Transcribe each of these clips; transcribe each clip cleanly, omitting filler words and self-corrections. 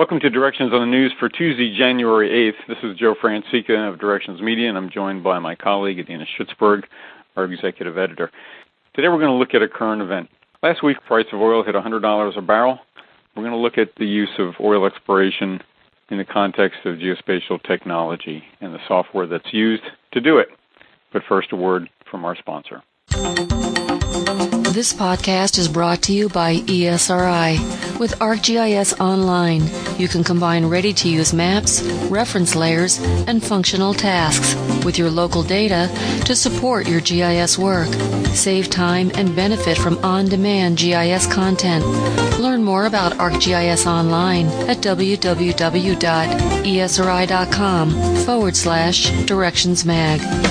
Welcome to Directions on the News for Tuesday, January 8th. This is Joe Francica of Directions Media, and I'm joined by my colleague, Adina Schutzberg, our executive editor. Today we're going to look at a current event. Last week, the price of oil hit $100 a barrel. We're going to look at the use of oil exploration in the context of geospatial technology and the software that's used to do it. But first, a word from our sponsor. This podcast is brought to you by ESRI. With ArcGIS Online, you can combine ready-to-use maps, reference layers, and functional tasks with your local data to support your GIS work. Save time and benefit from on-demand GIS content. Learn more about ArcGIS Online at www.esri.com/directionsmag.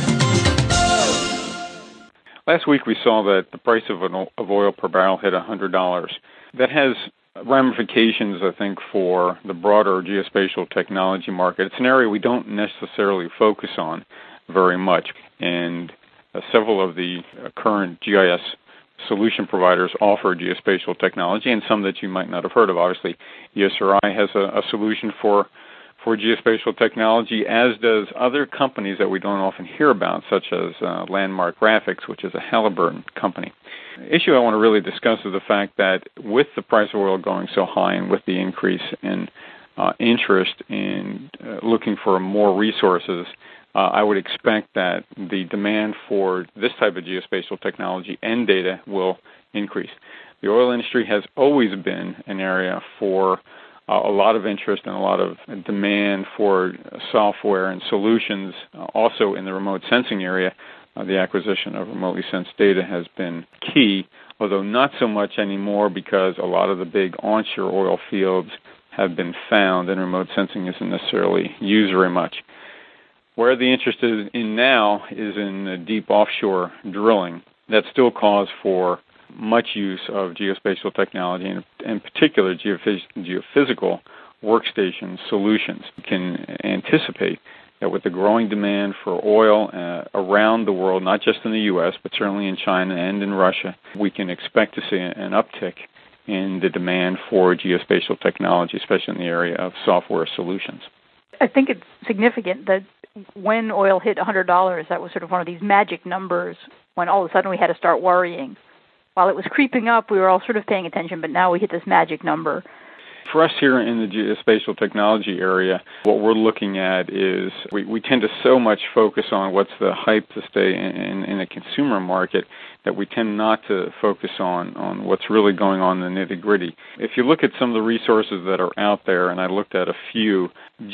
Last week we saw that the price of oil per barrel hit $100. That has ramifications, I think, for the broader geospatial technology market. It's an area we don't necessarily focus on very much, and several of the current GIS solution providers offer geospatial technology, and some that you might not have heard of. Obviously, ESRI has a solution for geospatial technology, as does other companies that we don't often hear about, such as Landmark Graphics, which is a Halliburton company. The issue I want to really discuss is the fact that with the price of oil going so high and with the increase in interest in looking for more resources, I would expect that the demand for this type of geospatial technology and data will increase. The oil industry has always been an area for a lot of interest and a lot of demand for software and solutions. Also in the remote sensing area, the acquisition of remotely sensed data has been key, although not so much anymore because a lot of the big onshore oil fields have been found and remote sensing isn't necessarily used very much. Where the interest is in now is in deep offshore drilling. That's still cause for much use of geospatial technology, and in particular geophysical workstation solutions. You can anticipate that with the growing demand for oil around the world, not just in the U.S., but certainly in China and in Russia, we can expect to see an uptick in the demand for geospatial technology, especially in the area of software solutions. I think it's significant that when oil hit $100, that was sort of one of these magic numbers when all of a sudden we had to start worrying. While it was creeping up, we were all sort of paying attention, but now we hit this magic number. For us here in the geospatial technology area, what we're looking at is we tend to so much focus on what's the hype to stay in the consumer market that we tend not to focus on what's really going on in the nitty-gritty. If you look at some of the resources that are out there, and I looked at a few,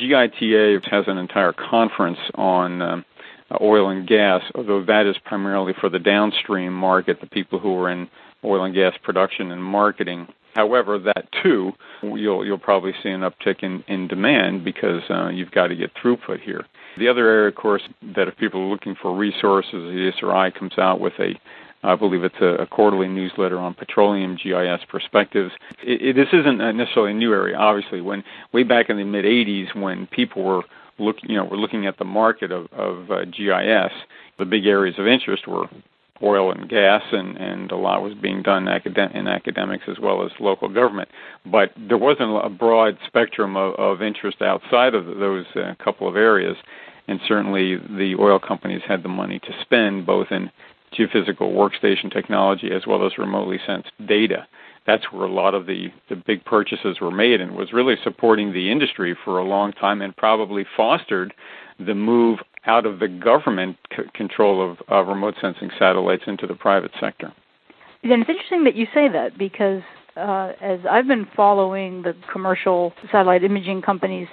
GITA has an entire conference on oil and gas, although that is primarily for the downstream market, the people who are in oil and gas production and marketing. However, that too, you'll probably see an uptick in demand because you've got to get throughput here. The other area, of course, that if people are looking for resources, the ESRI comes out with I believe it's a quarterly newsletter on petroleum GIS perspectives. This isn't necessarily a new area. Obviously, when way back in the mid-'80s, when people were looking at the market of GIS, the big areas of interest were oil and gas, and a lot was being done in academics as well as local government. But there wasn't a broad spectrum of interest outside of those couple of areas, and certainly the oil companies had the money to spend both in geophysical workstation technology as well as remotely sensed data. That's where a lot of the big purchases were made, and was really supporting the industry for a long time and probably fostered the move out of the government control of remote sensing satellites into the private sector. Then it's interesting that you say that because as I've been following the commercial satellite imaging companies,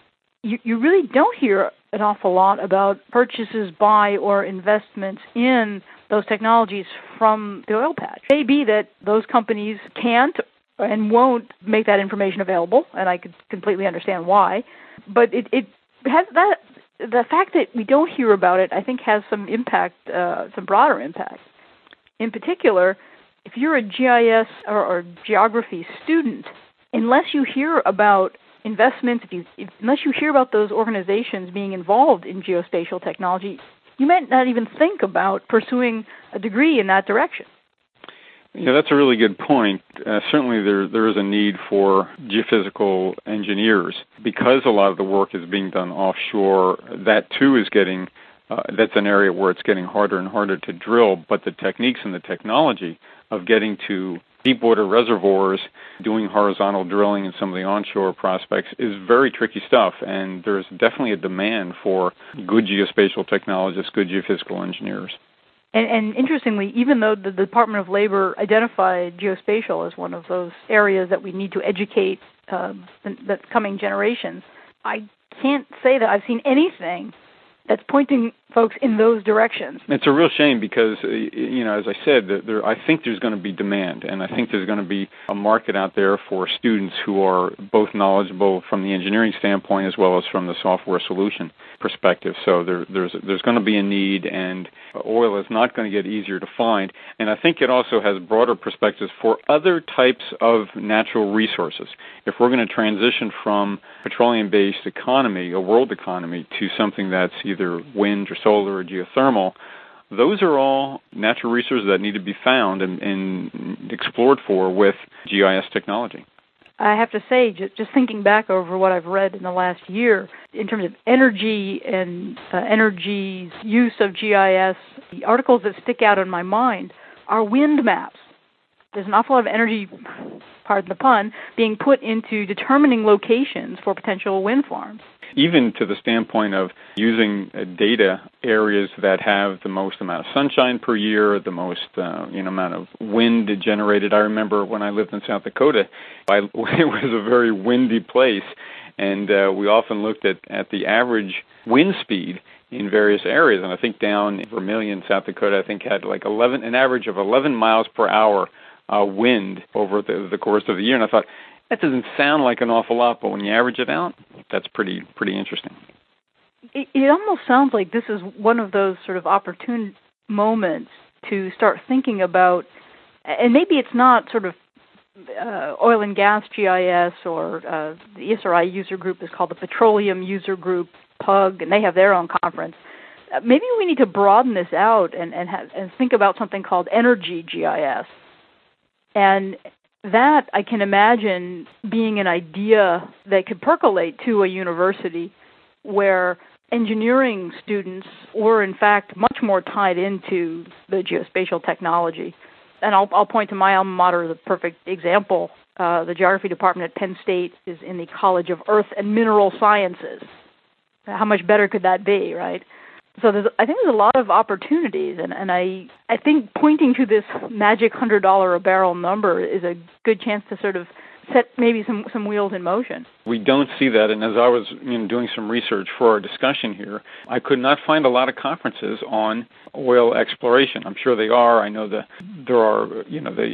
you really don't hear an awful lot about purchases by or investments in those technologies from the oil patch. It may be that those companies can't and won't make that information available, and I could completely understand why. But it has that. The fact that we don't hear about it, I think, has some impact, some broader impact. In particular, if you're a GIS or geography student, unless you hear about investments, unless you hear about those organizations being involved in geospatial technology, you might not even think about pursuing a degree in that direction. Yeah, that's a really good point. Certainly there is a need for geophysical engineers. Because a lot of the work is being done offshore, that too is getting, that's an area where it's getting harder and harder to drill, but the techniques and the technology of getting to deepwater reservoirs, doing horizontal drilling in some of the onshore prospects is very tricky stuff, and there's definitely a demand for good geospatial technologists, good geophysical engineers. And interestingly, even though the Department of Labor identified geospatial as one of those areas that we need to educate the coming generations, I can't say that I've seen anything that's pointing folks in those directions. It's a real shame because, as I said, I think there's going to be demand, and I think there's going to be a market out there for students who are both knowledgeable from the engineering standpoint as well as from the software solution perspective. So there's going to be a need, and oil is not going to get easier to find. And I think it also has broader perspectives for other types of natural resources. If we're going to transition from petroleum-based economy, a world economy, to something that's either wind or solar or geothermal, those are all natural resources that need to be found and explored for with GIS technology. I have to say, just thinking back over what I've read in the last year, in terms of energy and energy's use of GIS, the articles that stick out in my mind are wind maps. There's an awful lot of energy, pardon the pun, being put into determining locations for potential wind farms. Even to the standpoint of using data areas that have the most amount of sunshine per year, the most amount of wind generated. I remember when I lived in South Dakota, it was a very windy place, and we often looked at the average wind speed in various areas. And I think down in Vermilion, South Dakota, I think had like an average of 11 miles per hour wind over the course of the year. And I thought, that doesn't sound like an awful lot, but when you average it out, that's pretty interesting. It almost sounds like this is one of those sort of opportune moments to start thinking about, and maybe it's not sort of oil and gas GIS, or the ESRI user group is called the Petroleum User Group, PUG, and they have their own conference. Maybe we need to broaden this out and think about something called energy GIS. And that, I can imagine, being an idea that could percolate to a university where engineering students were, in fact, much more tied into the geospatial technology. And I'll point to my alma mater, the perfect example. The geography department at Penn State is in the College of Earth and Mineral Sciences. How much better could that be, right? So I think there's a lot of opportunities, and I think pointing to this magic $100 a barrel number is a good chance to sort of set maybe some wheels in motion. We don't see that, and as I was doing some research for our discussion here, I could not find a lot of conferences on oil exploration. I'm sure they are. I know that there are, the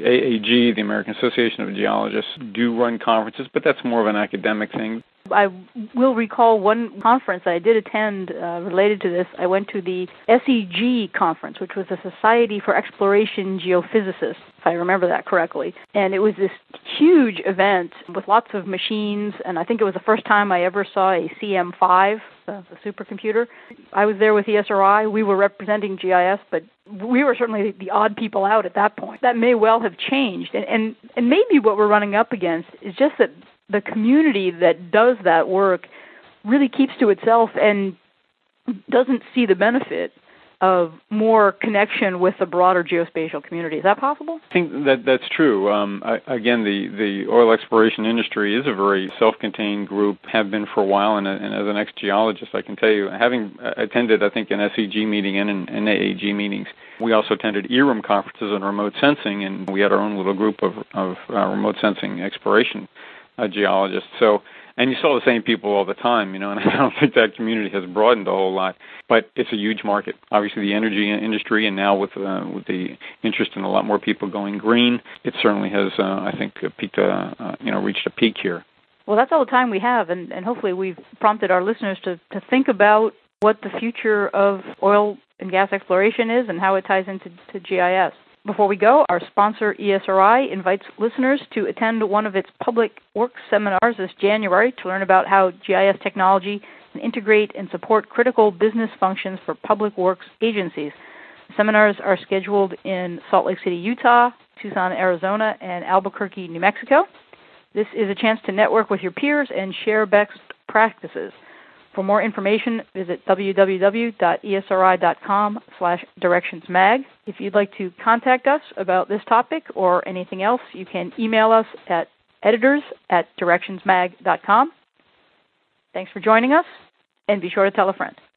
AAG, the American Association of Geologists, do run conferences, but that's more of an academic thing. I will recall one conference I did attend related to this. I went to the SEG conference, which was the Society for Exploration Geophysicists, if I remember that correctly. And it was this huge event with lots of machines, and I think it was the first time I ever saw a CM5, the supercomputer. I was there with ESRI. We were representing GIS, but we were certainly the odd people out at that point. That may well have changed. And maybe what we're running up against is just that the community that does that work really keeps to itself and doesn't see the benefit of more connection with the broader geospatial community. Is that possible? I think that's true. Again, the oil exploration industry is a very self-contained group, have been for a while, and as an ex-geologist, I can tell you, having attended, I think, an SEG meeting and an AAG meetings, we also attended ERM conferences on remote sensing, and we had our own little group of remote sensing exploration geologists. So, and you saw the same people all the time, and I don't think that community has broadened a whole lot. But it's a huge market. Obviously, the energy industry, and now with the interest in a lot more people going green, it certainly has, I think, peaked, reached a peak here. Well, that's all the time we have, and hopefully we've prompted our listeners to think about what the future of oil and gas exploration is and how it ties into GIS. Before we go, our sponsor, ESRI, invites listeners to attend one of its public works seminars this January to learn about how GIS technology can integrate and support critical business functions for public works agencies. The seminars are scheduled in Salt Lake City, Utah, Tucson, Arizona, and Albuquerque, New Mexico. This is a chance to network with your peers and share best practices. For more information, visit www.esri.com/directionsmag. If you'd like to contact us about this topic or anything else, you can email us at editors@directionsmag.com. Thanks for joining us, and be sure to tell a friend.